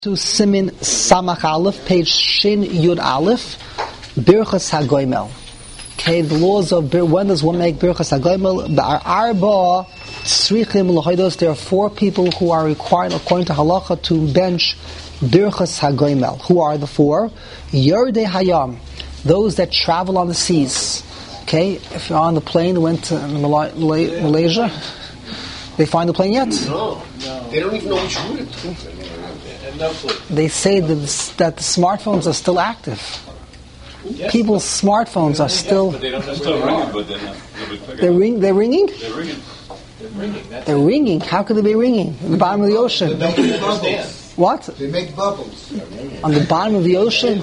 To Simin Samach Aleph, page Shin Yud Aleph, Birchas HaGoimel. Okay, the laws of when does one make Birchas HaGoimel? Arba Tzrichim L'Hodos. There are four people who are required, according to Halacha, to bench Birchas HaGoimel. Who are the four? Yerdei Hayam, those that travel on the seas. Okay, if you're on the plane, went to Malaysia, they find the plane yet? No. They don't even know which route. They say that the smartphones are still active. Yes. People's smartphones are still. But they don't still ringing, but they're ringing. They're ringing. They're ringing. How could they be ringing? At the bottom of the ocean. They make bubbles. What? They make bubbles. On the bottom of the ocean.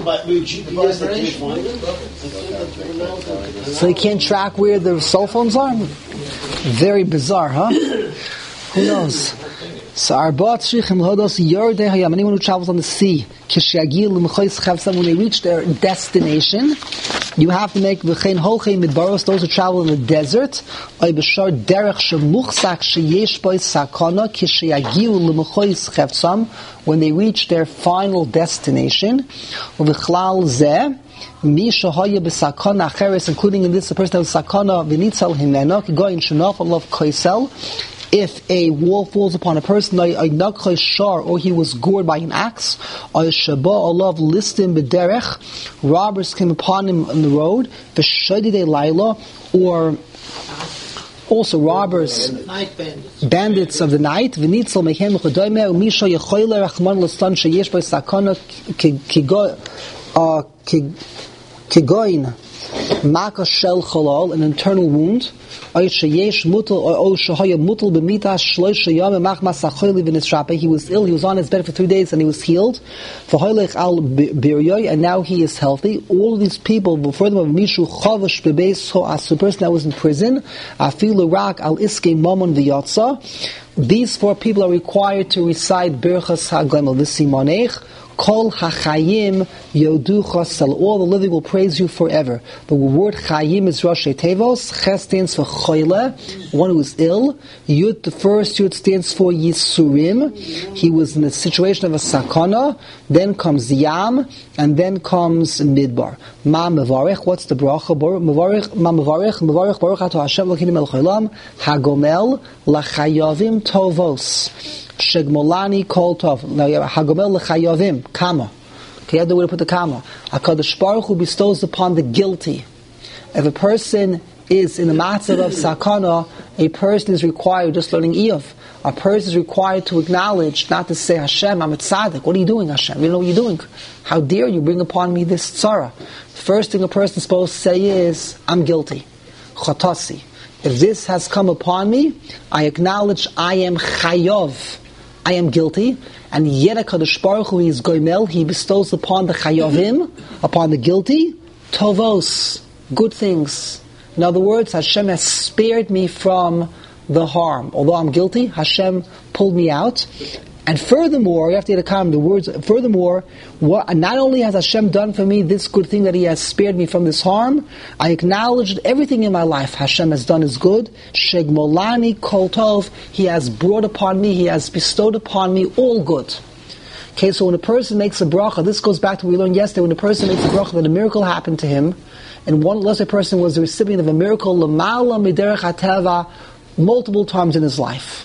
So you can't track where the cell phones are. Very bizarre, huh? Who knows? So anyone who travels on the sea, when they reach their destination, you have to make those who travel in the desert, when they reach their final destination, including in this the person who sakana, if a wall falls upon a person, or he was gored by an axe, robbers came upon him on the road, or also robbers, bandits of the night, an internal wound, he was ill, he was on his bed for 3 days and he was healed, and now he is healthy. All of these people, before them, the person that was in prison, these four people are required to recite Birchas HaGoimel, V'simonech Kol HaChayim Yodu Chasel. All the living will praise you forever. The word Chayim is Rosh Tevos. Ches stands for Choyle, one who is ill. Yud, the first Yud, stands for Yisurim. He was in a situation of a sakana. Then comes Yam, and then comes Midbar. Ma Mevarech, what's the bracha? Mevarech, Ma Mevarech, Mevarech Baruch Ato Hashem Elokeinu Melech Haolam, HaGomel L'Chayavim Tovos. Shegmolani Kol Tov. Now you have Hagomel L'Chayavim, Kama. Okay, you have the way to put the Kama. HaKadosh Baruch Hu bestows upon the guilty. If a person is in the matzah of sakana, a person is required, just learning Iyov, a person is required to acknowledge, not to say, Hashem, I'm a tzaddik. What are you doing, Hashem? You know what you're doing. How dare you bring upon me this tzara? First thing a person is supposed to say is, I'm guilty. Chotasi. If this has come upon me, I acknowledge I am chayov. I am guilty, and yet HaKadosh Baruch Hu is goimel. He bestows upon the chayovim, upon the guilty, tovos, good things. In other words, Hashem has spared me from the harm. Although I'm guilty, Hashem pulled me out. And furthermore, you have to get a comment, the words, furthermore, not only has Hashem done for me this good thing that He has spared me from this harm, I acknowledge that everything in my life Hashem has done is good. Shegmolani Kol Tov, He has brought upon me, He has bestowed upon me all good. Okay, so when a person makes a bracha, this goes back to what we learned yesterday, when a person makes a bracha that a miracle happened to him, and one lesser person was the recipient of a miracle, Lamala Miderech HaTeva, multiple times in his life.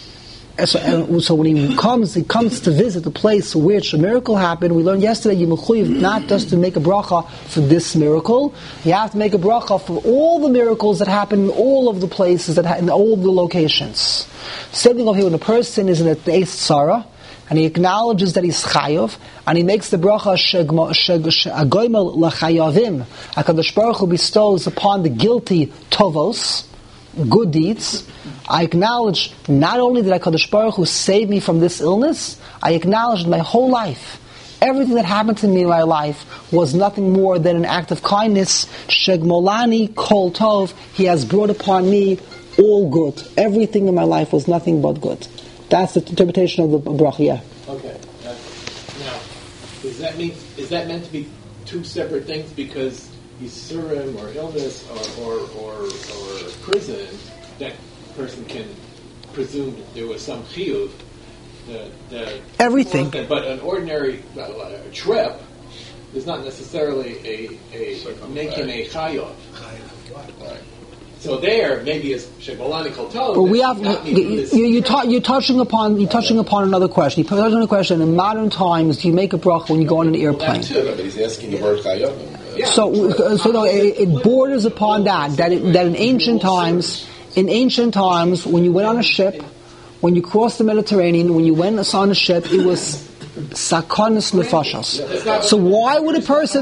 So when he comes to visit the place where a miracle happened. We learned yesterday, you mechuyev not just to make a bracha for this miracle, you have to make a bracha for all the miracles that happen in all of the places, in all of the locations. Same thing over here, when a person is in a Eis Tzara, and he acknowledges that he's chayav, and he makes the bracha agoimel l'chayavim, HaKadosh Baruch Hu bestows upon the guilty tovos, good deeds. I acknowledge not only that HaKadosh Baruch Hu saved me from this illness, I acknowledge my whole life, everything that happened to me in my life was nothing more than an act of kindness. Shegmolani Kol Tov, He has brought upon me all good. Everything in my life was nothing but good. That's the interpretation of the bracha. Yeah. Okay. Now, is that meant to be two separate things? Because Yisurim or illness or prison, that person can presume there was some chiyuv, Everything. But an ordinary trip is not necessarily making a chayov. Right. So there, maybe it's Shegolani Koltov. But we have you're touching upon another question. You're touching on a question. In modern times, do you make a bracha when you go on an airplane? But he's asking the word chayavim. Yeah. So no, it borders upon that in ancient times, when you went on a ship, when you crossed the Mediterranean, when you went on a ship, it was sakonis nefashos. So why would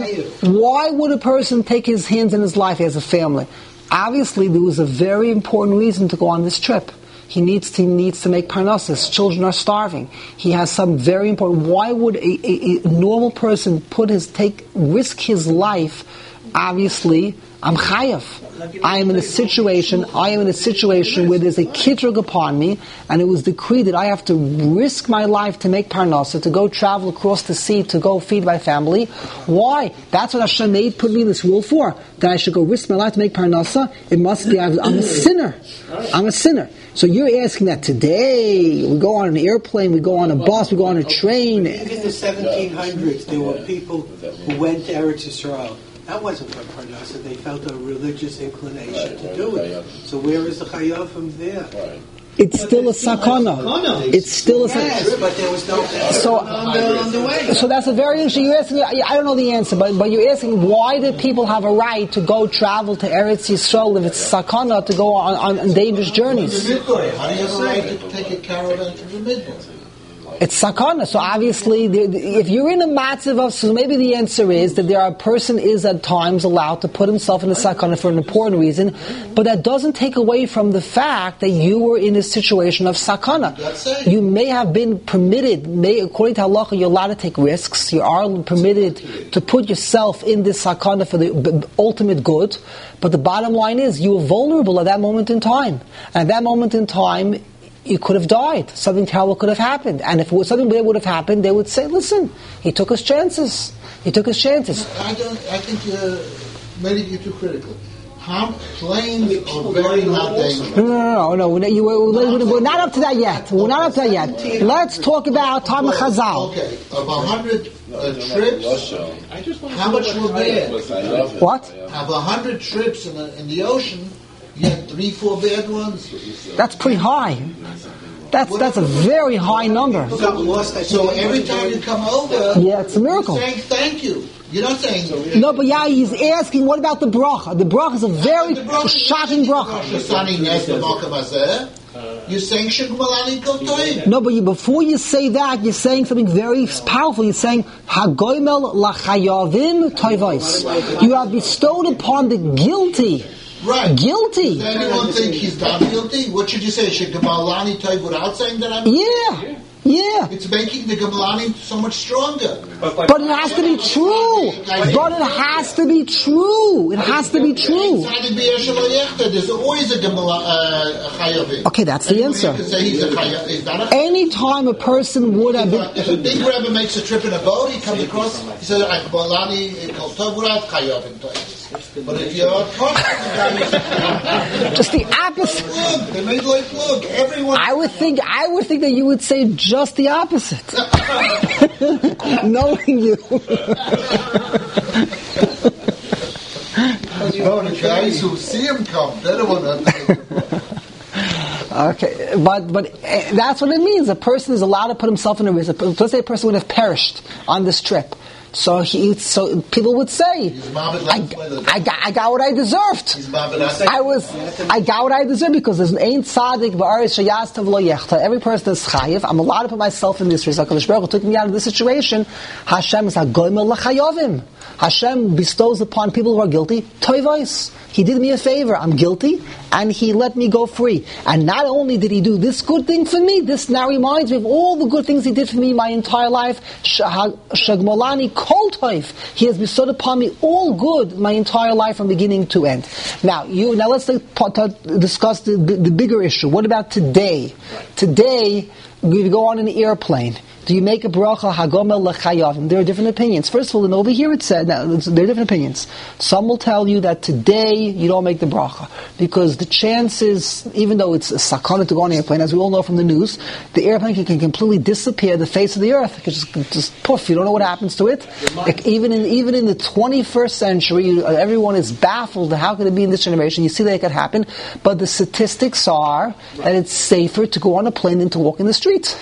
a person take his hands in his life as a family? Obviously, there was a very important reason to go on this trip. He needs to make parnassus. Children are starving. He has some very important. Why would a normal person risk his life? Obviously, I'm chayav. I am in a situation where there's a kitrug upon me, and it was decreed that I have to risk my life to make parnasa, to go travel across the sea, to go feed my family. Why? That's what Hashem made, put me in this world for, that I should go risk my life to make parnasa. It must be, I'm a sinner. I'm a sinner. So you're asking that today, we go on an airplane, we go on a bus, we go on a train. Even in the 1700s, there were people who went to Eretz Yisrael. That wasn't for parnasa. They felt a religious inclination to do it. So where is the chayavim there? It's still a sakana. It's still a sakana. Yes, but there was no on the way. So that's a very interesting. You're asking. I don't know the answer, but you're asking why do people have a right to go travel to Eretz Yisrael if it's sakana to go on dangerous journeys? How do you have a right to take a caravan to the Midway? It's sakana. So obviously, if you're in a matzav of, so maybe the answer is that a person is at times allowed to put himself in a sakana for an important reason, but that doesn't take away from the fact that you were in a situation of sakana. You may have been permitted, according to halacha, you're allowed to take risks. You are permitted to put yourself in this sakana for the ultimate good, but the bottom line is you were vulnerable at that moment in time. And at that moment in time, you could have died. Something terrible could have happened. And if something bad would have happened, they would say, listen, he took his chances. I think you're too critical. Planes are very not dangerous. No. We're not up to that yet. Let's talk about time of Chazal. Okay, of 100 trips, how much were bad? What? Of 100 trips in the ocean, you had 3-4 bad ones. That's pretty high. That's a very high number. So every time you come over, it's a miracle. You're saying thank you. You're not saying no, but he's asking, what about the bracha? The bracha is a very shocking bracha. You're saying Shegmalani Koltoim. No, but before you say that, you're saying something very powerful. You're saying Hagoymel lachayavim toivos. You have bestowed upon the guilty. Right. Guilty. Does anyone think he's not guilty? What should you say? Should Gamalani Toiv without saying that I'm guilty? Yeah. It's making the Gamalani so much stronger. But it has to be true. There's always a Chayavim. Okay, that's the answer. Anytime a person would have been... If a big Rebbe makes a trip in a boat, he comes across, he says, Gamalani Koltov without Chayavim. But if you're just the opposite. Look, they made look. Everyone. I would think that you would say just the opposite. Knowing you. The guys who see him come, they're the one that. Okay, but that's what it means. A person is allowed to put himself in a risk. Let's say a person would have perished on this trip. So people would say, I got what I deserved. I got what I deserved because there's an ain't tzaddik ba'aretz sheyas tav lo yechta. Every person is chayiv. I'm allowed to put myself in this risk. HaKadosh Baruch Hu took me out of this situation. Hashem is hagoymel lachayovim. Hashem bestows upon people who are guilty toivos. He did me a favor. I'm guilty, and He let me go free. And not only did He do this good thing for me, this now reminds me of all the good things He did for me my entire life. Shagmolani kol toiv. He has bestowed upon me all good my entire life from beginning to end. Now let's discuss the bigger issue. What about today? Today, we go on an airplane. Do you make a bracha hagomel lechayavim? There are different opinions. First of all, and over here it said, now, there are different opinions. Some will tell you that today you don't make the bracha because the chances, even though it's a sakana to go on an airplane, as we all know from the news, the airplane can completely disappear the face of the earth. It can just poof. You don't know what happens to it. Like, even in the 21st century, everyone is baffled. How could it be in this generation? You see that it could happen, but the statistics are that it's safer to go on a plane than to walk in the street.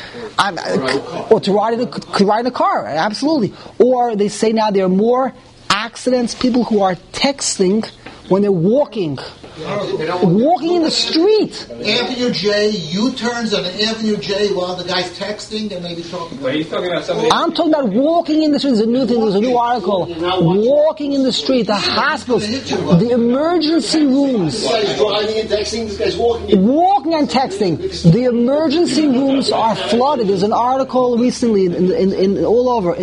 Or to ride in a car, absolutely. Or they say now there are more accidents, people who are texting when they're walking in the street. Avenue J, U-turns on Avenue J while the guy's texting and maybe talking. Wait, he's talking about somebody. I'm talking about walking in the street. There's a new thing. There's a new article. Walking in the street, the hospitals, the emergency rooms. This guy's driving and texting. This guy's walking. Walking and texting. The emergency rooms are flooded. There's an article recently in all over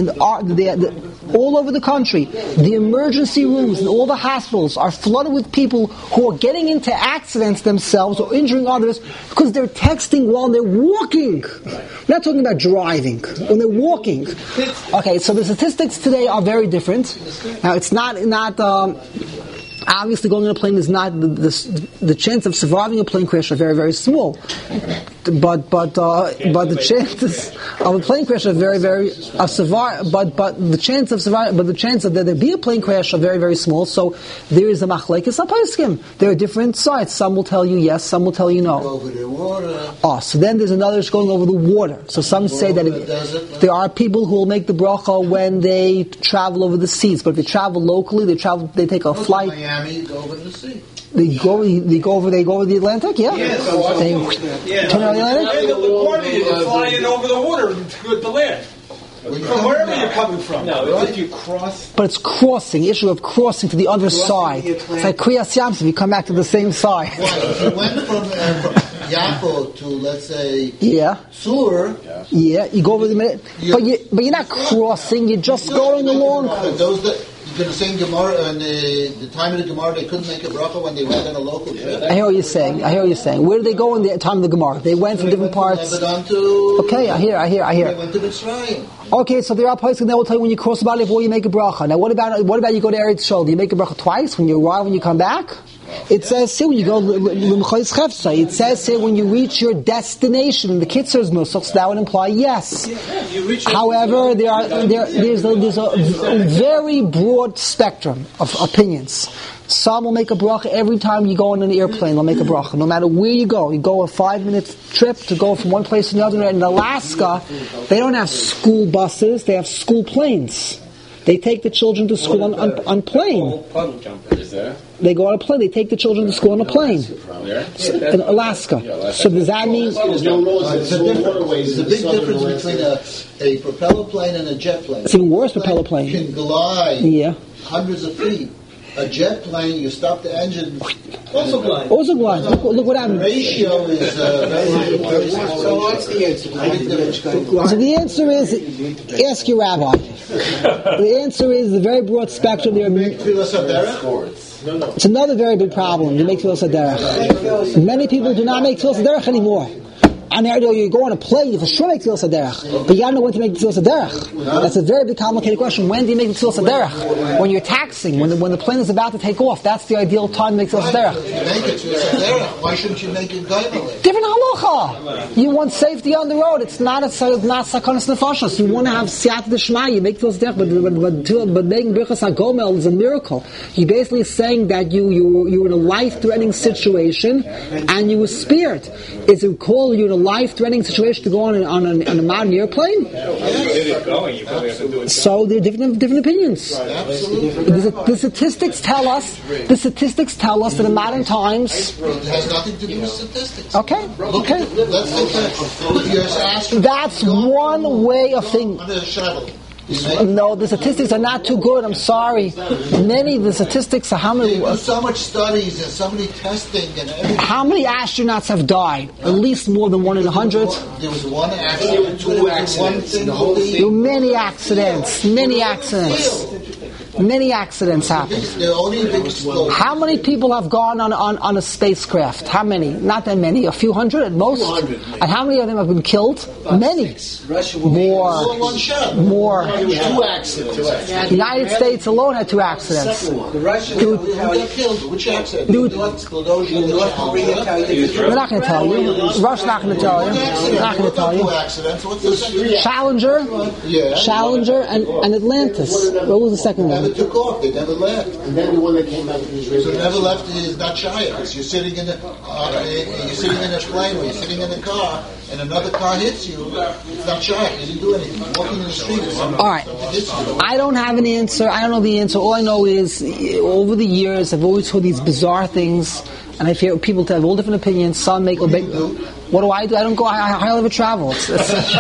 all over the country. The emergency rooms in all the hospitals are flooded with people who are getting into accidents themselves or injuring others because they're texting while they're walking. We're not talking about driving. When they're walking. Okay, so the statistics today are very different. Now, it's not obviously going on a plane is not the chance of surviving a plane crash are very, very small. But the chances of a plane crash are very, very the chance of there be a plane crash are very, very small. So there is a machlekes apaskim. There are different sides. Some will tell you yes, some will tell you no. Over the water. Oh, so then there's another going over the water. So some say that there are people who will make the bracha when they travel over the seas. But if they travel locally, they take a flight. Miami, go over the sea. They go over the Atlantic, yeah. Turn on the Atlantic. The water, you're flying over the water to the land. From wherever you're coming from. No, if you cross. But it's crossing. The issue of crossing to the other side. It's like Kriyas Yamsuf. You come back to the same side. Why? If you went from Yaakov to, let's say, Sur. Yeah, you go over the minute. But you're not crossing. You're just going along. You're going to say in Gemara, and the time of the Gemara, they couldn't make a bracha when they went on a local trip. I hear what you're saying. Where did they go in the time of the Gemara? They went from different parts. Okay, I hear. They went to Mitzrayim. Okay, so there are places that will tell you when you cross the body before you make a bracha. Now, what about you go to Eretz Yisrael? Do you make a bracha twice when you arrive when you come back? It says here when you go it says here when you reach your destination in the Kitzur's Nusach, so that would imply yes. However, there's a very broad spectrum of opinions. Some will make a bracha every time you go on an airplane. They'll make a bracha, no matter where you go. You go a 5-minute trip to go from one place to another. In Alaska, they don't have school buses; they have school planes. They take the children to school on plane. They go on a plane. They take the children to school on a plane. In Alaska. So does that mean... There's a big difference between a propeller plane and a jet plane. It's even worse, propeller plane. You can glide hundreds of feet. A jet plane, you stop the engine. Also glide. Look what happened. The ratio is very So what's the answer? So the answer is, ask your rabbi. The answer is the very broad spectrum. It's another very big problem. You make Tfilas HaDerech. Many people do not make Tfilas HaDerech anymore. And you go on a plane, you for sure make Tfilas HaDerech. But you gotta know when to make Tfilas HaDerech. That's a very big complicated question. When do you make Tfilas HaDerech? When you're taxiing, when the plane is about to take off, that's the ideal time to make Tfilas HaDerech. You make it Tfilas HaDerech. Why shouldn't you make it Gaimel? Different halacha. You want safety on the road. It's not sakanas nefashos. You want to have siyat d'shmai. You make Tfilas HaDerech, but making Birchas HaGomel is a miracle. You're basically saying that you were in a life-threatening situation and you were spared. Is it called you in a life-threatening situation to go on a modern airplane? So there are different opinions. The statistics tell us that in modern times. It has nothing to do with statistics. Okay. Let's That's one way of thinking. No, the statistics are not too good. I'm sorry. Many of the statistics are how many. There's so much studies and so many testing and everything. How many astronauts have died? At least more than 1 in 100. There was one accident. 2 accidents. There were many accidents. Many accidents happen. The only big explosion. How many people have gone on a spacecraft? How many? Not that many. A few hundred at most. And how many of them have been killed? Many. More. 2 accidents. The United States alone had 2 accidents. The Russians Who got killed? Which accident? Dude. North Korea. We're not going to tell you. Russia's not going to tell you. We're not going to tell you. 2 accidents. What's the second? Challenger, Yeah. Challenger, and Atlantis. What was the second Never one? took off. They never left. And then the one that came out of the Israeli. So never left is not shy because you're sitting in the you're sitting in a plane or you're sitting in the car and another car hits you. It's not shy. You didn't do anything. Walking in the street. All right. I don't have an answer. I don't know the answer. All I know is over the years I've always heard these bizarre things, and I hear people have all different opinions. Some make what do? I don't go. I hardly ever travel. People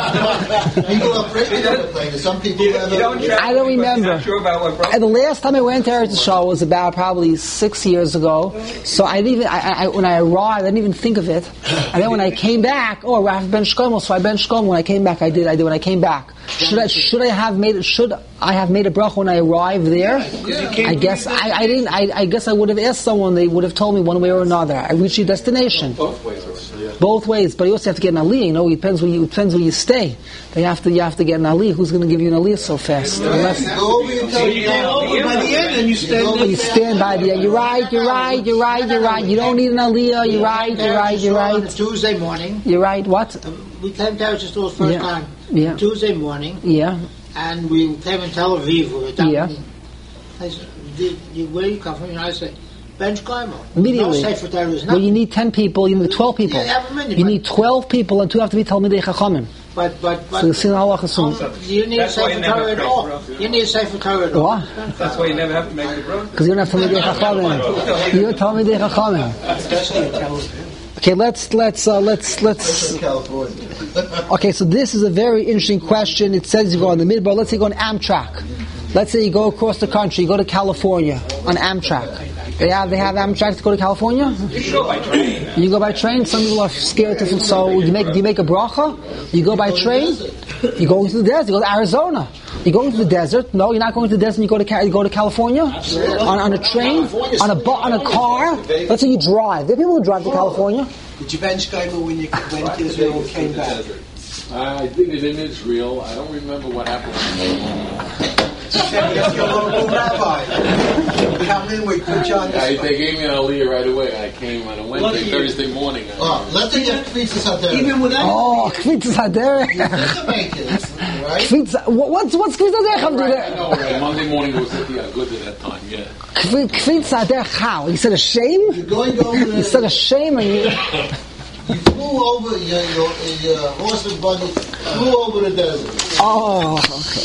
are afraid to go to the plane. Some people I don't remember. The last time I went to Eretz Yisrael was about probably 6 years ago. So I didn't even. When I arrived, I didn't even think of it. And then when I came back, Rav Ben Shkomo. So I Ben Shkomo. When I came back, I did. When I came back, should I have made a bracha when I arrived there? I guess I didn't. I guess I would have asked someone. They would have told me one way or another. I reached your destination. Both ways, but you also have to get an aliyah. You know, it depends where you stay. You have to get an aliyah. Who's going to give you an aliyah so fast? Unless You go over by the end and you stand you stand by the end. You're right. You don't need an aliyah. You're right. Tuesday morning. You're right. What? We came to Eretz Yisrael the first time. Yeah. Tuesday morning. Yeah. And we came in Tel Aviv. We were down. Yeah. I said, where do you come from? And I said, Ben Shkomo. Immediately. No Sefer Torah is Well, nothing. you need 10 people. You need 12 people. You need 12 people, and 2 have to be Talmidei Chachamim. But So you see the halacha soon. you need a Sefer Torah at all. You need a Sefer Torah at all. What? That's why you never have to make the bracha. Because you don't have Talmidei Chachamim. You don't Talmidei Chachamim. especially in California. Okay, let's. California. Okay, so this is a very interesting question. It says you go on the Midbar. Let's say you go on Amtrak. Let's say you go across the country. You go to California on Amtrak. They have Amtrak to go to California. You can go by train. You go by train. Some people are scared to. So do you make a bracha? You go by train. You go into the desert. You go to Arizona. You go into the desert. No, you're not going to the desert. You go to California on a train, on a car. Let's say you drive. There are people who drive to California. Did you Ben Shkomo when you went to Israel and came back? I did it in Israel. I don't remember what happened. You said you your local rabbi. Come in, we put you on the spot. They gave me an aliyah right away. I came on a Wednesday, Thursday morning. Let's say you have Kvitzas Hadera. Even without Kvitzas Hadera. What's Kvitzas Hadera have to do there? No, Monday morning was good at that time, yeah. Kvitzas Hadera how? You said a shame? You're going over You said a shame and you... You flew over your horse and buggy, flew over the desert. Oh,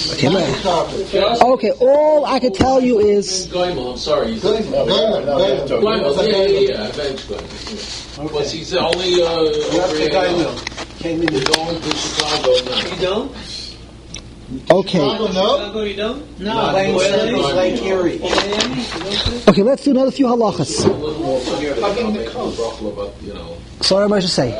okay. All I can tell you is... Goimel, I'm sorry. Goimel, yeah. But he's only over came in We're going to Chicago now. You don't? Okay. No? You don't? No. Lake Erie. Okay, let's do another few halachas. So everybody should say.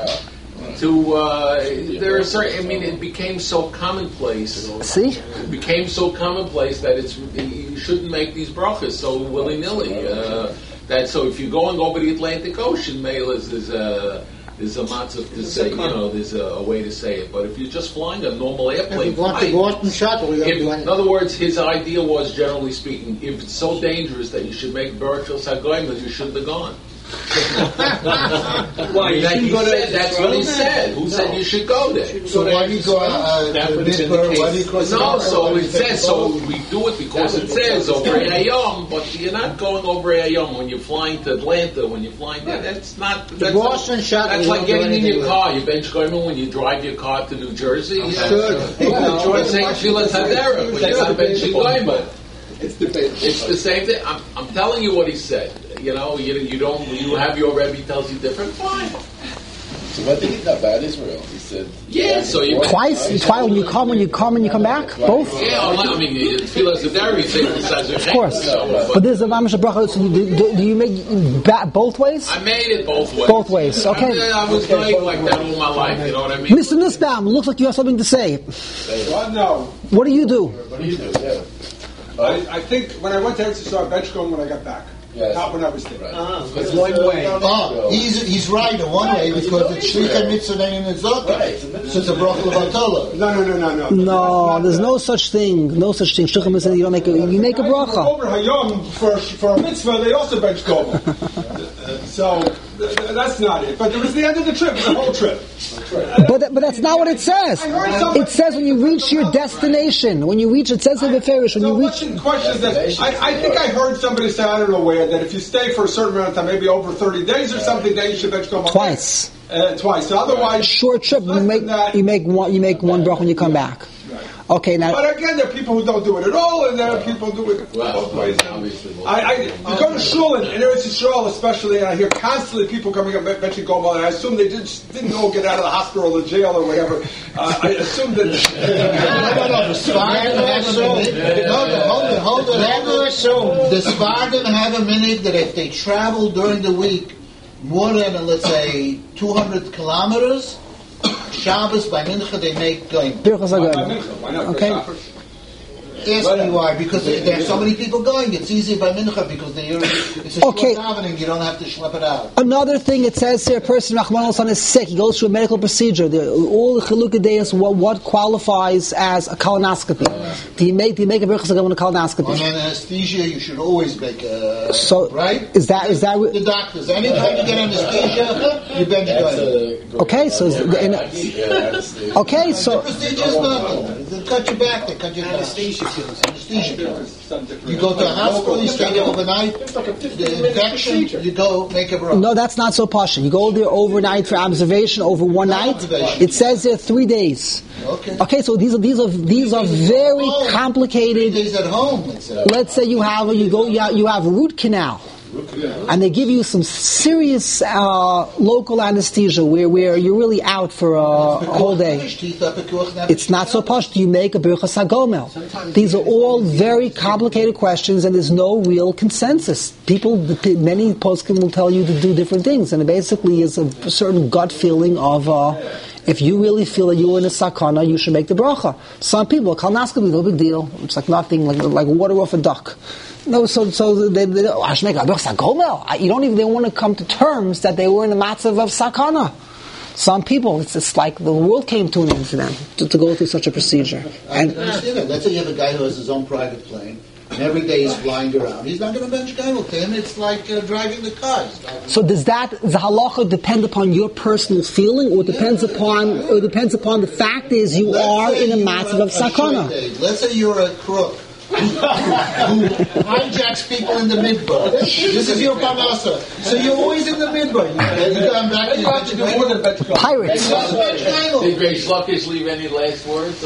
There are certain. I mean, it became so commonplace. See? It became so commonplace that you shouldn't make these brachas so willy nilly. So if you're going over the Atlantic Ocean, there's a matzah to say, there's a way to say it. But if you're just flying a normal airplane, If you want to Boston shuttle, you do in other words, his idea was, generally speaking, if it's so dangerous that you should make Berachos HaGoyim, you shouldn't have gone. Why? That's what he said. Who said you should go there? So why do you go to Pittsburgh? Why do you cross So it says, so we do it because it says over Ayom, but you're not going over Ayom when you're flying to Atlanta, when you're flying there. That's not... Boston shuttle. That's like getting in your car. You bench going when you drive your car to New Jersey. You're saying Tfilas Hadera, but you're not benching going. It's the same thing. I'm telling you what he said. You have your Rebbe tells you different. Fine. So what did he know about Israel? He said, yeah. So you twice when you come and you come back, both. Yeah, I mean, Tfilas Hadera. You say besides your of course. But there's a mamash bracha. So do you make both ways? I made it both ways. Both ways. Okay. I was going like that all my life. You know what I mean? Mr. Nussbaum, looks like you have something to say. What? No. What do you do? what do you do? Yeah. I think when I went to Eretz Yisrael, I bench going when I got back. Yes. Not when I was there. It's one way. He's right in one way because it's Shlicha Mitzvah and Mitzvah. Right. So it's a bracha levatala. No. No, there's no such thing. No such thing. Shlichim is you don't make a bracha. Over Hayom for a mitzvah, they also bench go. So that's not it. But it was the end of the trip, the whole trip. But that's not what it says. It says when you reach your destination. When you reach, it says in the Farish, when you reach. The question is that I think I heard somebody say, I don't know where, that if you stay for a certain amount of time, maybe over 30 days or something, then you should bench go Twice. Twice. So otherwise, short trip. You make one bracha when you come back. Okay, now. But again, there are people who don't do it at all, and there are people who do it both ways. You go to shul in Eretz Yisrael, especially, and I hear constantly people coming up mentioning Gomel, and I assume they didn't all get out of the hospital or jail or whatever. I assume that. Hold on. The Sfardim have a minute that if they travel during the week more than, let's say, 200 kilometers, Shabbos by Mincha they make going. Okay. Ask me why? Because there are so many people going. It's easy by Mincha because it's a short davening. You don't have to schlep it out. Another thing it says here: a person Rahman al-San is sick. He goes through a medical procedure. All the Chilukei Deis what qualifies as a colonoscopy. Do you make a Birchas Hagam on a colonoscopy? On anesthesia, you should always make a right. Is that the doctors? Anytime you get anesthesia, you bench going. Okay, so the procedure is nothing. They cut you back. They cut you back. Anesthesia pills. You go to a hospital, you stay there overnight. The infection, you go make a bracha. No, that's not so posh. You go there overnight for observation over one night. It says there 3 days. Okay, so these are very complicated. 3 days at home. Let's say you have a root canal. And they give you some serious local anesthesia where you're really out for a whole day. It's not so posh. Do you make a Birchas HaGomel? These are all very complicated questions, and there's no real consensus. Many poskim will tell you to do different things, and it basically is a certain gut feeling of if you really feel that you're in a sakana, you should make the bracha. Some people, colonoscopy, no big deal. It's like nothing, like water off a duck. No, so they I should make a Birchas HaGomel. You don't even want to come to terms that they were in a matzav of sakana. Some people, it's like the world came to an end for them to go through such a procedure. I understand that. Let's say you have a guy who has his own private plane, and every day he's flying around. He's not going to bench Gomel. To him, it's like driving the car. So does the halacha depend upon your personal feeling, or depends upon the fact is you are in a matzav of sakana? Let's say you're a crook who hijacks people in the midbar. This is your parnasa. So you're always in the midbar. You come back. You have to do more than pirates. Did Ray Sluggish leave any last words?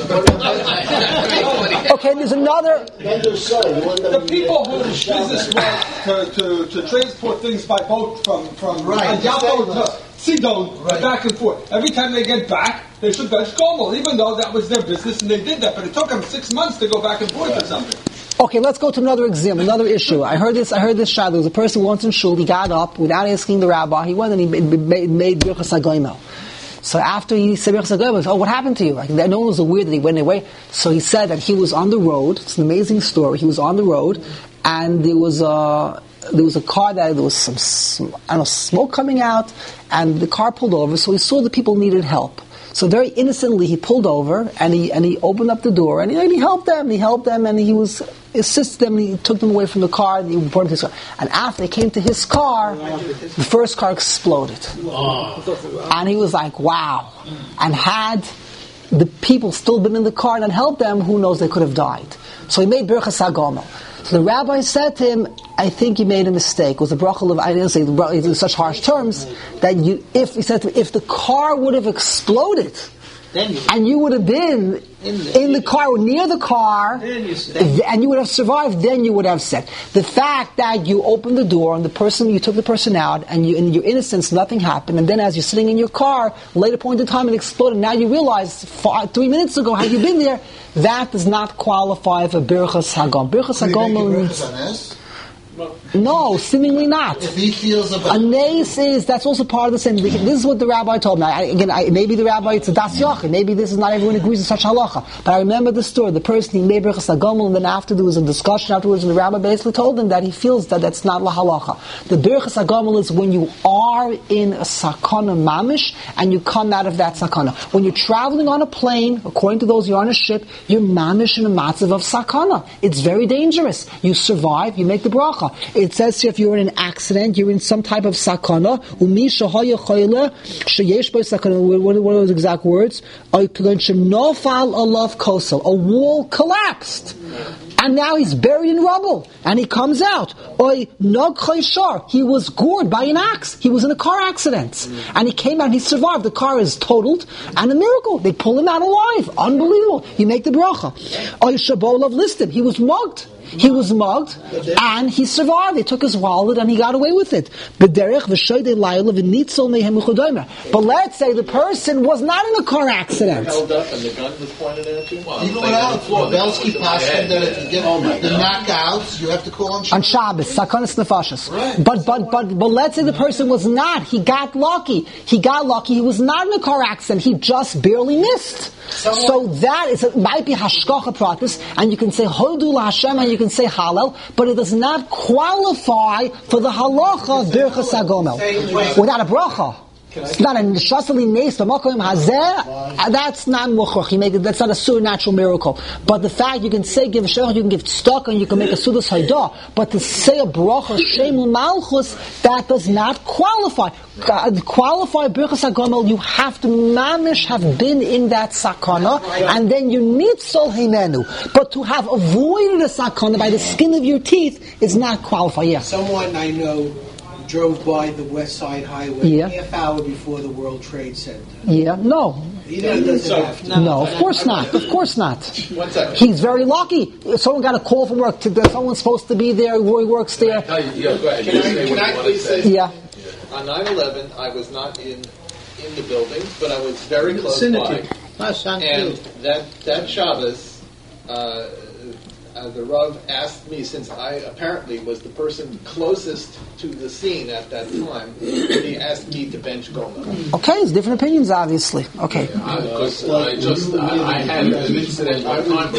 Okay, there's another. The people whose business was to transport things by boat from Yafo to Sidon, back and forth. Every time they get back, they should bench Gomel, even though that was their business and they did that. But it took them 6 months to go back and forth or something. Okay, let's go to another example, another issue. I heard this shad. There was a person once in shul. He got up without asking the rabbi. He went and he made Birchas HaGomel. So after he said Birchas HaGomel, what happened to you? Like, no one was aware that he went away. So he said that he was on the road. It's an amazing story. He was on the road, and there was a car that there was some smoke coming out, and the car pulled over. So he saw the people needed help. So very innocently he pulled over and he opened up the door and he helped them. He helped them and he assisted them. And he took them away from the car and he brought them to his car. And after they came to his car, the first car exploded. And he was like, "Wow!" And had the people still been in the car and helped them, who knows, they could have died. So he made Birchas HaGomel. So the rabbi said to him, "I think you made a mistake." It was a bracha of, I didn't say in such harsh terms, that if the car would have exploded, and you would have been in the car or near the car, and you would have survived, then you would have said. The fact that you opened the door and you took the person out, and in your innocence nothing happened, and then as you're sitting in your car, later point in time it exploded, now you realize 3 minutes ago, had you been there, that does not qualify for Birchas HaGomel. Birchas HaGomel means... No, seemingly not. If he feels about A nace is, that's also part of the same. This is what the rabbi told me. Maybe the rabbi, it's a das yochid. Maybe this is not everyone agrees with such halacha. But I remember the story. The person, he made Birchas HaGomel, and then after there was a discussion afterwards, and the rabbi basically told him that he feels that that's not la halacha. The Birchas HaGomel is when you are in a sakana mamish, and you come out of that sakana. When you're traveling on a plane, according to those you're on a ship, you're mamish in a matzav of sakana. It's very dangerous. You survive, you make the bracha. It says here if you're in an accident, you're in some type of sakana. Umi shahaya choyle sheyesh by sakana. What are those exact words? Nofal alav kosel. A wall collapsed, and now he's buried in rubble, and he comes out. Oy nog chayshar. He was gored by an axe. He was in a car accident, and he came out and he survived. The car is totaled, and a miracle. They pull him out alive. Unbelievable. You make the bracha. Oy shabolav listed. He was mugged. He was mugged, and he survived. They took his wallet, and he got away with it. But let's say the person was not in a car accident. Held up and the gun was pointed at you? Well, even without Belsky passing that if you get the knockouts, you have to call on Shabbos, Sakanas Nefashos. Right. But let's say the person was not. He got lucky. He was not in a car accident. He just barely missed. So that might be hashgacha pratis, and you can say Hodu LaHashem, and you can say Hallel, but it does not qualify for the halacha of Birchas HaGomel without a bracha. It's not a shasali nes b'makom hazeh. That's not muchrach. That's not a supernatural miracle. But the fact you can say give shech, you can give tzedakah, and you can make a sudas haydah. But to say a bracha shemu malchus, that does not qualify. Qualify Birchas HaGomel, you have to mamish have been in that sakana, and then you need sol himenu. But to have avoided a sakana by the skin of your teeth is not qualify. Yeah. Someone I know drove by the West Side Highway half hour before the World Trade Center. Yeah, no. No, of course not. Of course not. 1 second. He's very lucky. Someone got a call from work. Someone's supposed to be there. Roy works there. Can I please say? Yeah. On 9/11, I was not in the building, but I was very close by. And that Shabbos, the Rav asked me, since I apparently was the person closest to the scene at that time, he asked me to bench Gomer. Okay, it's different opinions, obviously. Okay. Because I had an incident one time.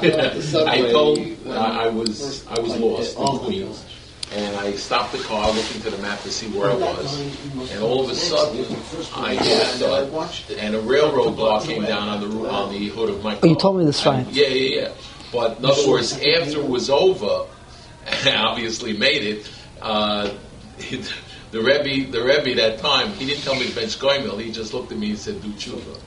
I was lost in Queens, and I stopped the car looking to the map to see where I was, and all of a sudden I hit a thud, and a railroad bar came down on the hood of my car. Oh, you told me this, right? Yeah. But in other words, after it was over, and I obviously made it, the Rebbe that time, he didn't tell me to bench Goimel, he just looked at me and said, do tshuva.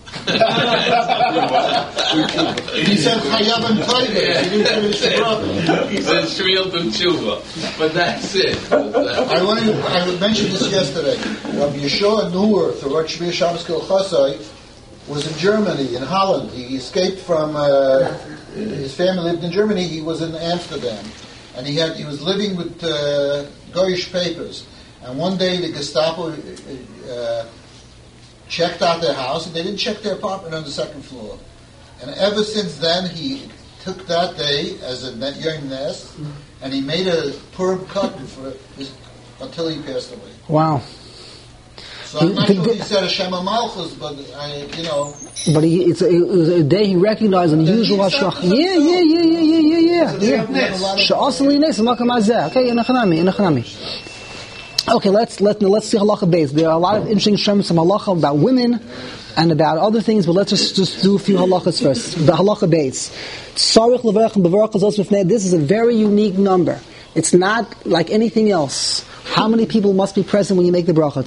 He said, Chayav and Toivet. He said, Shriel do tshuva. But that's it. I mentioned this yesterday. Rabbi Yeshua Nur, the Rosh Shmir Shabbos Kol Chosai, was in Germany, in Holland. He escaped from... his family lived in Germany. He was in Amsterdam, and he was living with Goyish papers. And one day the Gestapo checked out their house, and they didn't check their apartment on the second floor. And ever since then, he took that day as a Yom Nes, and he made a Purim cut until he passed away. Wow. So I'm not sure he said a Shema Malchus, but But it's a day he recognized an unusual hashgacha. Yeah. Okay, inachanami. Okay, let's see halacha base. There are a lot of interesting shems, some halacha about women and about other things, but let's just do a few halachas first. The halacha base. This is a very unique number. It's not like anything else. How many people must be present when you make the bracha?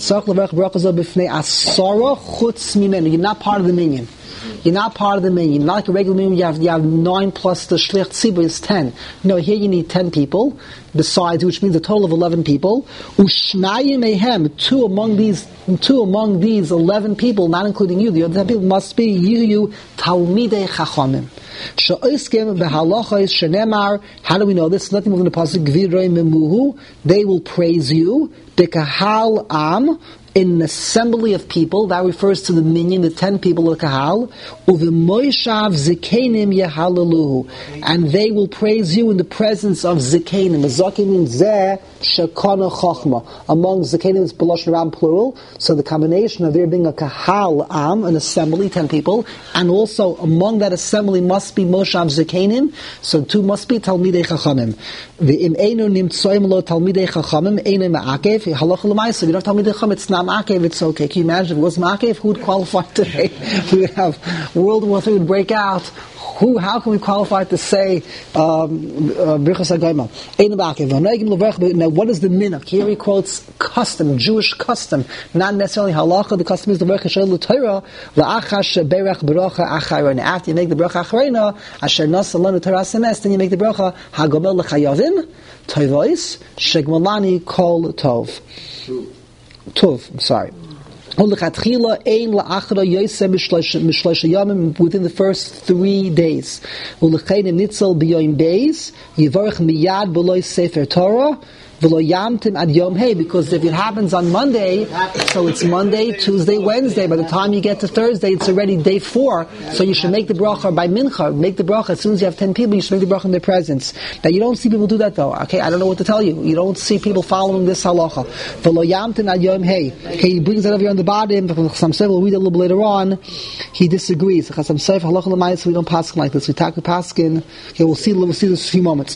You're not part of the minyan. You're not part of the minyan. Not like a regular minyan, you have 9 plus the shliach tzibur is 10. No, here you need 10 people, besides, which means a total of 11 people. Ushmayim mehem, two among these 11 people, not including you, the other 10 people must be Yiyu Talmidei Chachamim. Sha'iskim behalacha is shenemar. How do we know this? Nothing more than the pasuk Gvirei memuhu. They will praise you. Bekahal am. In an assembly of people, that refers to the minyan, the 10 people of the kahal, uv'moishav zikenim yehalaluhu, and they will praise you in the presence of zikenim. Zakim means zeh shekana chachma. Among zikenim is b'lashon ram plural, so the combination of there being a kahal am, an assembly, 10 people, and also among that assembly must be moshav zikenim, so 2 must be talmidei chachamim. V'im einu nimtsoim lo talmidei chachamim, einu ma'akev, halacha l'maisa, if you don't have talmidei chachamim, it's not Ma'akev, it's okay. Can you imagine if it was Ma'akev, who would qualify today? We would have World War III would break out. How can we qualify to say Birchas HaGoyma? Now, what is the minhag? Here he quotes custom, Jewish custom, not necessarily halacha. The custom is the Berach Hashem l'Torah, la'achash berach beracha acharena. After you make the beracha acharena, asher nasa lanu Torah semes, then you make the beracha hagomel l'chayavim, toivos, shegmalani kol tov. Tov, I'm sorry. Within the first 3 days. Because if it happens on Monday, so it's Monday, Tuesday, Wednesday. By the time you get to Thursday, it's already day 4. So you should make the bracha by mincha. Make the bracha as soon as you have 10 people. You should make the bracha in their presence. Now you don't see people do that though. Okay, I don't know what to tell you. You don't see people following this halacha. Okay, he brings that over here on the bottom. Some say we'll read it a little bit later on. He disagrees. We don't pass like this. We talk to paskin. Okay, we'll see this in a few moments.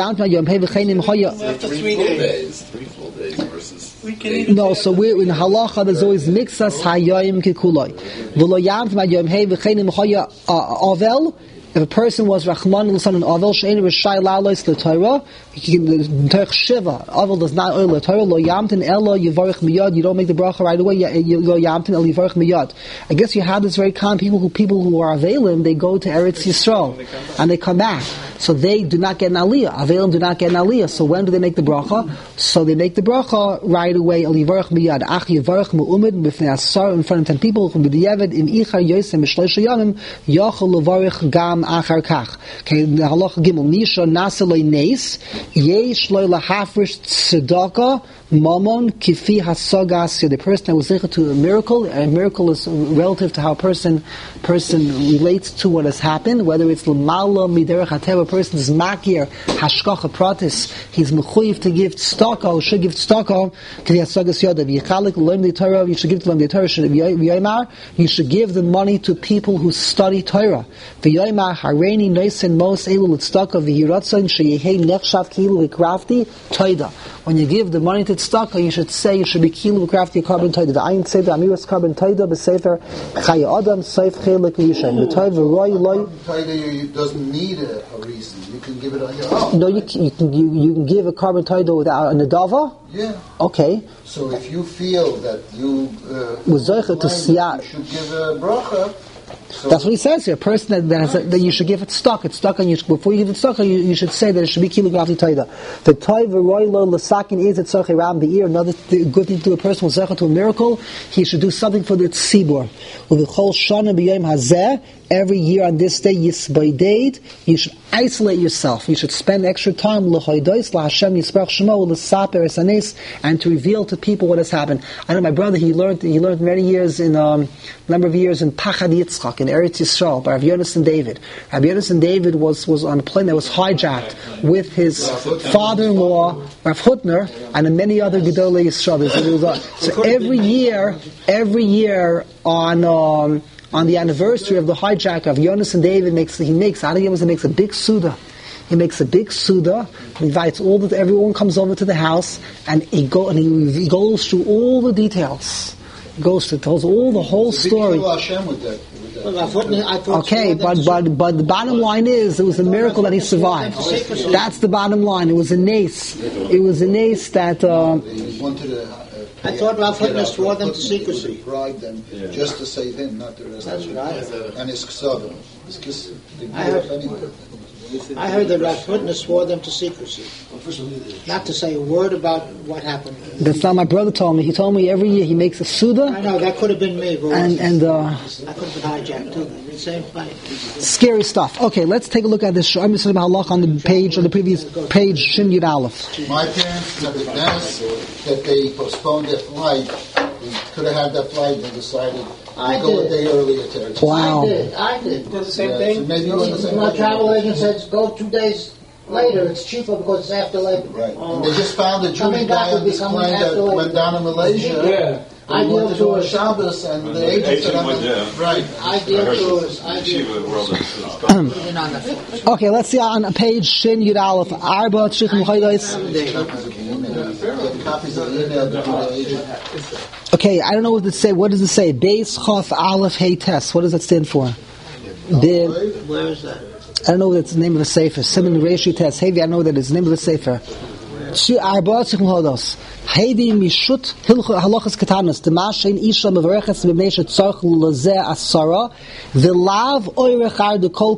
After 3 days. 3 full days versus. No, so we're in halacha. There's always mixas hayoyim kikuloi. V'lo yam v'mayom hey v'cheinim hoya avel. If a person was Rachman l'son and Avel she'ein rishai la'alois l'Torah, Torah Shiva, Avel does not oil l'Torah, lo yamtin elo yivarich miyad, you don't make the bracha right away, lo yamtin elo yivarich miyad. I guess you have this very common people who are Avelim, they go to Eretz Yisrael, and they come back. So they do not get an aliyah. Avelim do not get an aliyah. So when do they make the bracha? So they make the bracha right away, el yivarich miyad, ach yivarich mu'umid, b'fnei asar, in front of 10 people, b'diavad, im ichar yosem, b'shleisha yamim, yachol levarich gam achar kach. Okay, the halacha gimel, nisha nasa loy neis, yesh loy lahafrish tzedakah, mamon kifi hasagas. The person that was zeichet to a miracle is relative to how a person relates to what has happened, whether it's l'mala miderech hatev, a person is makir hashkacha pratis, he's mechuyev to give tzedakah, or should give tzedakah, kifi hasagas yoda, v'yichalik learn the Torah, you should give to them the Torah, v'yoymar, you should give the money to people who study Torah, v'yoymar hareini noisen mos elu l'tzedakah v'yiratzon sheyehei nechshav kilu v'krafti toida. When you give the money to tzedakah, you should say, you should be kilu v'krafti carbon toida. The ayin say the amiras carbon toida b'sefer chay adam seif chelik v'yishem. The toida v'roi loy. Toida doesn't need a reason. You can give it on your own. No, you can give a carbon toida without a nedava. Yeah. Okay. So if you feel that you should give a bracha. So that's what he says here. A person that you should give it stock. It's stock, and before you give it stock, you should say that it should be kilogram taida. The toiv roilo l'sakin is etzorchei ram the ear. Another good thing to do a person was zecha to a miracle. He should do something for the tzibur. U'v'chol shana b'yom hazeh. Every year on this day, Yisbaideid, you should isolate yourself. You should spend extra time l'hoidois l'Hashem Yisparach Shemo l'saper esanes, and to reveal to people what has happened. I know my brother. He learned many years number of years in Pachad Yitzchak in Eretz Yisrael by Rav Yonasan David. Rav Yonasan David was on a plane that was hijacked with his father-in-law Rav Hutner and many other Gedolei Yisrael. So every year on the anniversary of the hijack of Yonasan David makes a big suda. He makes a big suda. He invites everyone comes over to the house, and he goes through all the details. Tells all the whole story. Okay, but the bottom line is it was a miracle that he survived. That's the bottom line. It was a nace. It was a nace that. I thought Rav Hutner swore them to secrecy. Bribed them just to save him, not the rest of them. And his ksavim. I heard that Rav Hutner swore them to secrecy, not to say a word about what happened. That's not my brother told me. He told me every year he makes a Suda. I know, that could have been me. But and I could have been hijacked too. Same fight. Scary stuff. Okay, let's take a look at this. I'm just halach on the page, on the previous page, Shin Yud Aleph. My parents had advanced that they postponed their flight. We could have had that flight and decided to go a day earlier to Eretz. Wow. I did. Did the same thing? So maybe you the same My travel agent says go 2 days later. It's cheaper because it's after Labor. Right. And they just found a Jewish guy on this plane that went down to Malaysia. Yeah. I went to do a Shabbos, and the agent said, right. Okay, let's see on page Shin Yud Aleph. Arba Tzrichim Chaydos. Okay, I don't know what it say. What does it say? Beis Chof Aleph Hey Tes. What does that stand for? Where is that? I don't know what it's the name of the sefer. Simon Reishi Tes. Hevi, I know that it's the name of the sefer. Arba Tzrichim Chaydos. Heidi mishut hilchos halachas ketanos demashin isha mevareches b'meisha tzarch lezeh asara v'lav oirechar dekol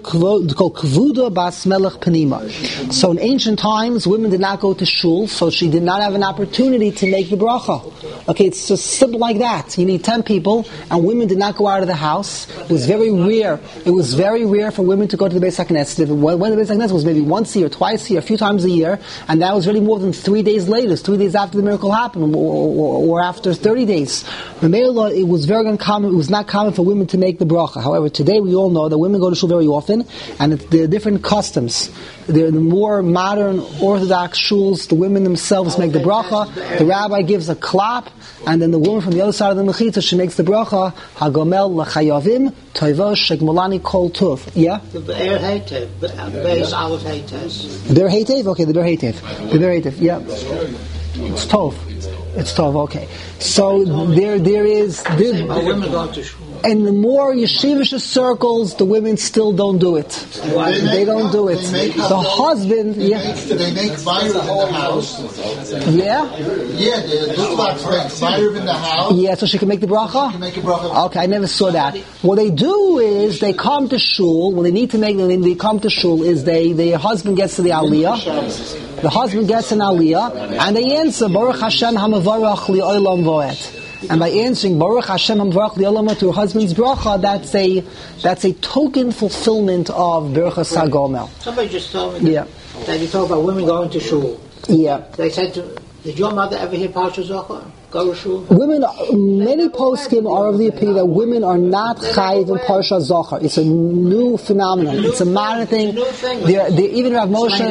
kvuda bas melech penima. So in ancient times, women did not go to shul, so she did not have an opportunity to make the bracha. Okay, it's just simple like that. You need 10 people, and women did not go out of the house. It was very rare. It was very rare for women to go to the Beis HaKnesset. When the Beis HaKnesset was maybe once a year, twice a year, a few times a year, and that was really more than 3 days later, 3 days after the miracle happened, or after 30 days. It was very uncommon. It was not common for women to make the bracha. However, today we all know that women go to shul very often, and there are different customs. There are the more modern Orthodox shuls. The women themselves make the bracha. The rabbi gives a clap, and then the woman from the other side of the mechitza, she makes the bracha. Hagomel l'chayavim toivo shegmolani kol tuv. Yeah. The Be'er Heitev, Beis Aleph Heites. Be'er Heitev. Okay, the Be'er Heitev. The Be'er Heitev. Yeah. It's tov. It's tov. Okay. So there is. Women go to shul. And the more yeshivish circles, the women still don't do it. They don't do it. The husband, they make fire in the house. Yeah? Yeah, the Dukhlaks make fire in the house. Yeah, so she can make the bracha? She can make a bracha. Okay, I never saw that. What they do is, they come to shul, when they need to make them, they come to shul, is the husband gets to the aliyah, the husband gets an aliyah, and they answer, Baruch Hashem hamavarach li olam voet. And by answering Baruch Hashem Hamvarach Li'olama to her husband's bracha, that's a token fulfillment of Berachas HaGomel. Somebody just told me that you talk about women going to shul. Yeah. They said did your mother ever hear Parsha Zohar? Go to shul? Women, many poskim are of the opinion that women are not chayiv in Parsha Zohar. It's a new phenomenon. It's a modern thing. They're even Rav Moshe,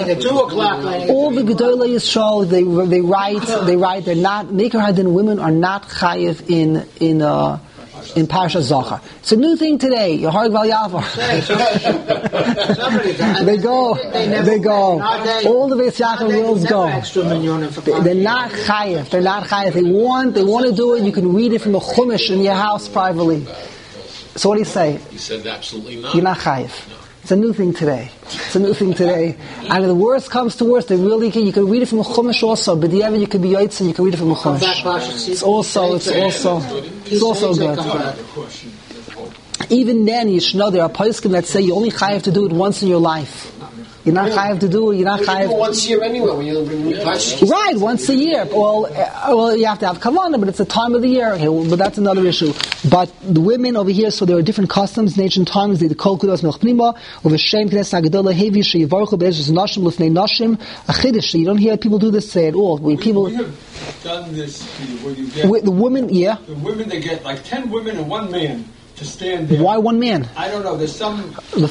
all the Gedolei Yisrael, they write. They're not Meikar Hadin. Women are not chayiv in Parsha Zohar. It's a new thing today. Your heart Val Yavar. They go. All the Beis Yaakov rules go. They're not chayiv. They're not chayiv. They want to do it. You can read it from a chumash in your house privately. So what do you say? You said absolutely not. You're not chayiv. It's a new thing today. And if the worst comes to worst, you can read it from a chumash also. But the you can be yoitz and you can read it from a chumash. It's also good. Even then, you should know there are poskim that say you only chayiv to do it once in your life. You're not chayiv to do it. You're not chayiv. Once a year anyway, when you bring new pashas. Right, once a year. Well, you have to have kavanah, but it's the time of the year. Okay, but that's another issue. But the women over here, so there are different customs in ancient times. They kol kudos melch pnima over shem knes hagadola hevi sheyivarchu be'ezes nashim lefnei nashim a chiddush. You don't hear people do this at all. When people we have done this where you get the women, the women they get like 10 women and 1 man. To stand there. Why 1 man? I don't know. There's some. 2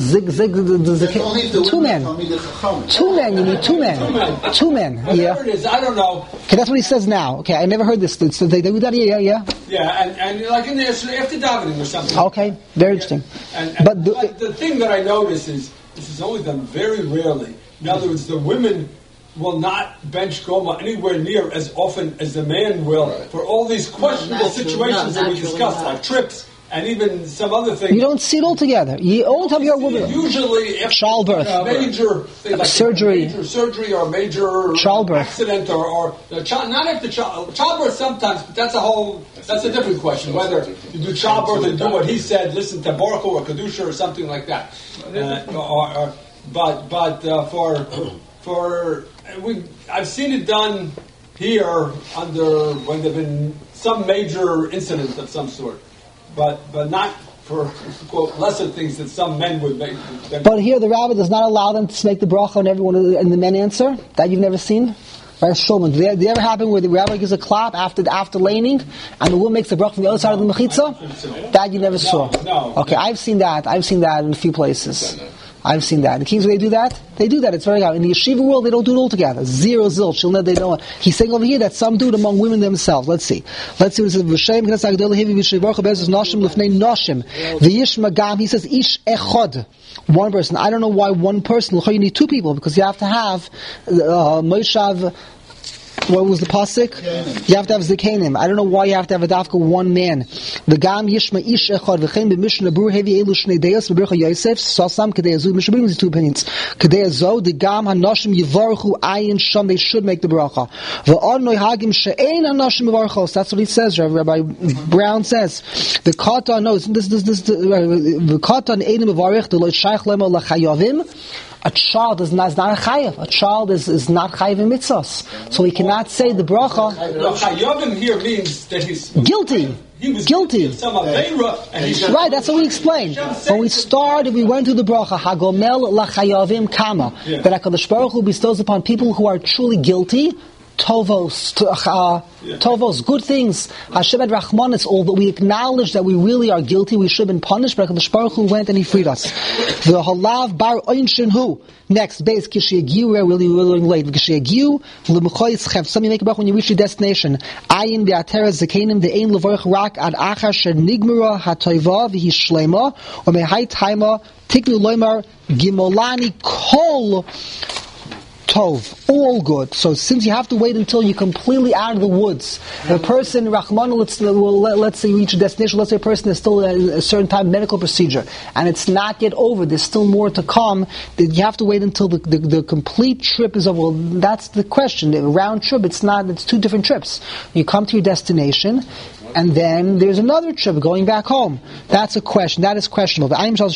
men. 2 men. You need 2 men. 2 men. Whatever it is, I don't know. Okay, that's what he says now. Okay, I never heard this. So they do that. Yeah. Yeah, and like in there after davening or something. Okay, very interesting. But the thing that I notice is this is only done very rarely. In other words, the women will not bench Goma anywhere near as often as the man will for all these questionable situations that we discussed, like trips. And even some other things. You don't see it all together. You all have your woman. Usually, if childbirth, major like surgery, or major childbirth, accident, or not after childbirth sometimes, but that's a different question. Whether you do childbirth and do what he said, listen to Baruch or Kedusha or something like that, I've seen it done here when there've been some major incident of some sort, but not for quote lesser things that some men would make. But here the rabbi does not allow them to make the bracha on everyone, and the men answer. That you've never seen? Right, Shulman. Did it ever happen where the rabbi gives a clap after laning, and the woman makes the bracha from the other side of the mechitza? That you never saw. No. Okay, I've seen that in a few places. I've seen that. The kings, they do that. They do that. It's very good. In the yeshiva world, they don't do it all together. Zero zilch. They don't. He's saying over here that some do it among women themselves. Let's see what it says. V'shem k'nes agdol hevi v'shivorcha bezos noshim lefnei noshim v'yish magam. He says ish echad. One person. I don't know why one person. You need two people because you have to have Moshav. What was the pasuk? You have to have zikanim. I don't know why you have to have a dafka one man. V'gam yishma ish echad v'chein b'mishnah bur hevi elu shnei deyos v'bercha Yosef sasam kadei azu. Mishnah brings two opinions. Kadei azu the gam hanoshim yivarchu ayin sham. They should make the bracha. V'od noi hagim she'ein hanoshim yivarchos. That's what he says. Rabbi Brown says the katan knows this the katan einim yivarech the lo shaykh lemo lachayavim. A child is not a chayav. A child is not chayav in mitzvahs. So he cannot say the bracha. Chayavim here means that he's guilty. He was guilty. Right, that's what we explained. When we started, we went through the bracha, Hagomel lachayavim kama. That HaKadosh Baruch Hu bestows upon people who are truly guilty, tovos, good things. Hashem ad Rachmanis, although we acknowledge that we really are guilty, we should have been punished, but HaKadosh Baruch Hu went and He freed us. The halav bar oinshin hu. Next, base, kishiyagiu, we're really late. Kishiyagiu, l'mechoyis chev. Some you make a bracha when you reach your destination. Ayin be'atera zekanim, the ein levorach rak ad achar shenigmura hatoiva v'hi shlema, or mehai taima, tiknu loimar, gimolani kol, tov, all good. So since you have to wait until you're completely out of the woods, the person, Rahman, let's say you reach a destination, let's say a person is still in a certain type of medical procedure, and it's not yet over, there's still more to come, then you have to wait until the complete trip is over. Well, that's the question. The round trip, it's two different trips. You come to your destination, and then there's another trip going back home. That's a question. That is questionable. You go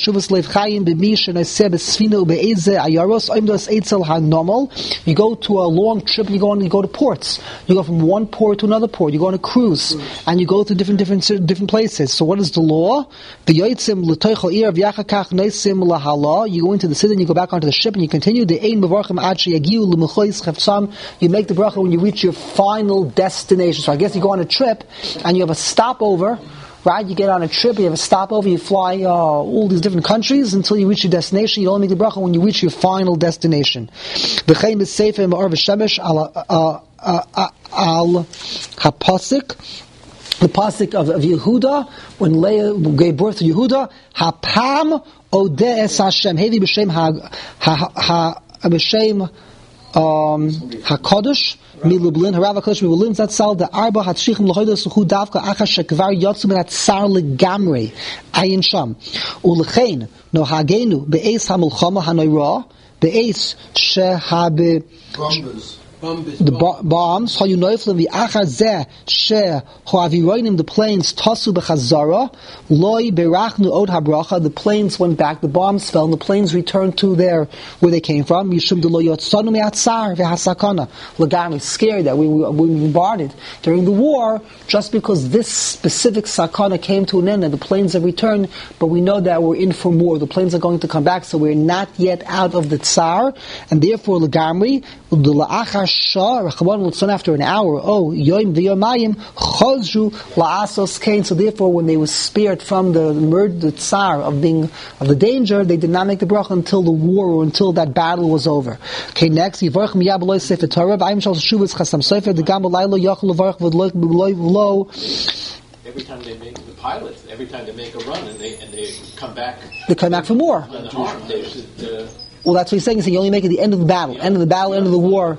to a long trip. You go to ports. You go from one port to another port. You go on a cruise, and you go to different places. So what is the law? You go into the city, and you go back onto the ship, and you continue. You make the bracha when you reach your final destination. So I guess you go on a trip, and you have a stopover, right? You get on a trip, you have a stopover, you fly all these different countries until you reach your destination. You only make the bracha when you reach your final destination. V'chein b'sefer ma'or v'shemesh al hapasik. The pasuk of Yehuda, when Leah gave birth to Yehuda, hapam odeh es Hashem, hevi b'shem hakadosh. Milublin, Harav HaKadosh Milublin Zatzal, the Arba Hatshichim L'Hoidos L'Chu Davka Acha Shekvar Yotzu Ben Hatzar L'Gamrei Ayin Sham U'Lechein Nohagenu Be'ez HaMelchama HaNoira Be'ez Shehabe the bombs, how you know if the achar zeh she hoaviroinim the planes tasu bechazara loy berachnu od habracha. The planes went back, the bombs fell, and the planes returned to where they came from. Yishum de lo yotzanu me'atzar v'hasakana. Lagami scared that we bombarded during the war just because this specific sakana came to an end and the planes have returned. But we know that we're in for more. The planes are going to come back, so we're not yet out of the tsar, and therefore lagami the la'achar. After an hour, yoim v'yomayim chozru la'asos kain. So therefore, when they were spared from the tsar of the danger, they did not make the bracha until the war or until that battle was over. Okay, next, yivarch miyab loy sefer Torah v'ayim shal shuvas chasam sefer the gam l'aylo yochel levarch v'lo. Every time they make the pilots, every time they make a run and they come back, they come back for more. They should, well, that's what he's saying. He's saying you only make it at the end of the battle, end of the war.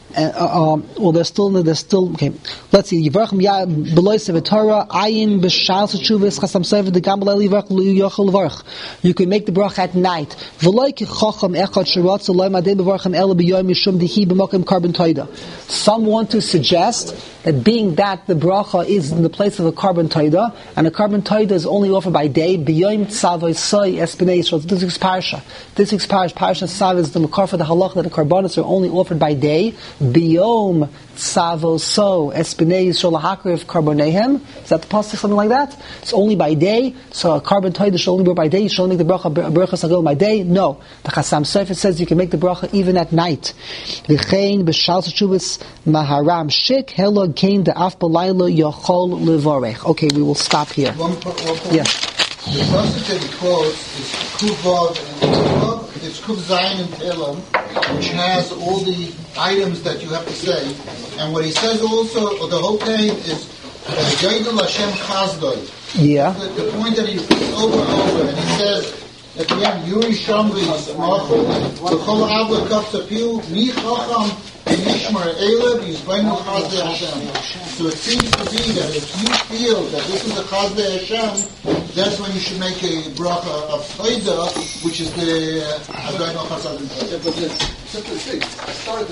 Well, there's still okay. Let's see. Yivarchem ya beloisev Torah ayin b'shal shuvis chasam sefer de gam b'leil yivarch yochel levarch. You can make the bracha at night. V'loy kichacham echad sheratz loy madei b'varchem ela b'yom yishum dihi b'mokem carbon toida. Some want to suggest that being that the bracha is in the place of a carbon toida, and a carbon toida is only offered by day. B'yom tzavay soy espinei yisrael. This week's parsha. This week's parsha Tzav is the makar for the halach that the karbanos are only offered by day. Biyom tzavo so espinei yisrael lahakriv karbonehem. Is that the pasuk, something like that? It's only by day. So a carbon toida should only be by day. You should only make the bracha sagil by day. No, the Chasam Sofer says you can make the bracha even at night. V'chein b'shal shuvas maharam shik helog kain de'af b'layla yochol levorech. Okay, we will stop here. One point. Yes. The passage that he quotes is Kuvav and Kuvav. It's Kuv Zayin and Telem, which has all the items that you have to say. And what he says also, or the whole thing is Gaidul Hashem Chazdoi. Yeah. The point that he repeats over and over, and he says at the end, Yuri Shamri Machol, V'chol Avla Kapsapiu, Mi Chacham, Yishmar Elev, Yizbainu Chazdei Hashem. So it seems to be that if you feel that this is a Chazdei Hashem, that's when you should make a bracha of Toida, which is the Adonai Chasadim. Yeah, but it's a simple thing. I started